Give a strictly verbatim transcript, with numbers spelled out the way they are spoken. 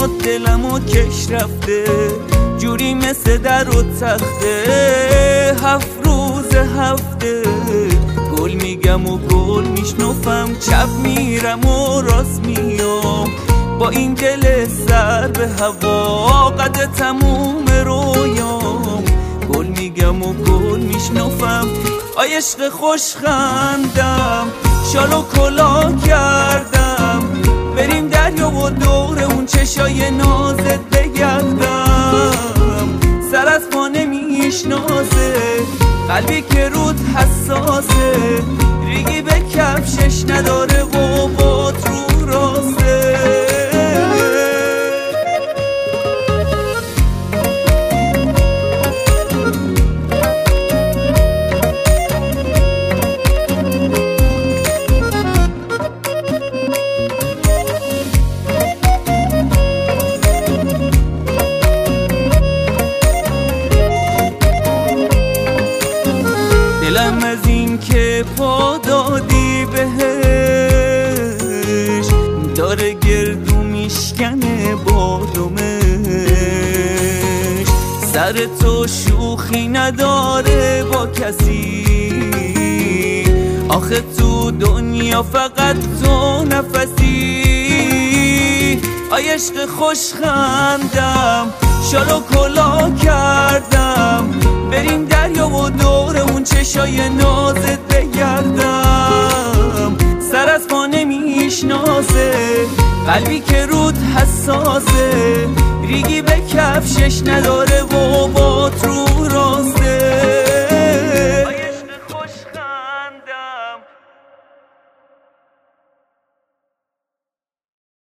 و دلم و کش رفته، جوری مثل در و تخته. هفت روز هفته گل میگم و گل میشنفم، چپ میرم و راست میام، با این دل سر به هوا قد تموم رویام. گل میگم و گل میشنفم، آی عشق خوشخندم، شال و کلا کردم، بریم دریا و دور اون چشای نازت بگردم. سر از پا نمیشناسه قلبی که رود حساسه، ریگی به کفشش نداره و باد رو راسته. دلم از این که پا دادی بهش، داره گردو میشکنه با دمش. سر تو شوخی نداره با کسی، آخه تو دنیا فقط تو نفسی. آی عشق خوشخندم، شال و کلا کردم، بریم دریا و دور اون چشای نازت بگردم. سر از پا نمیشناسه قلبی که رود حساسه، ریگی به کفشش نداره و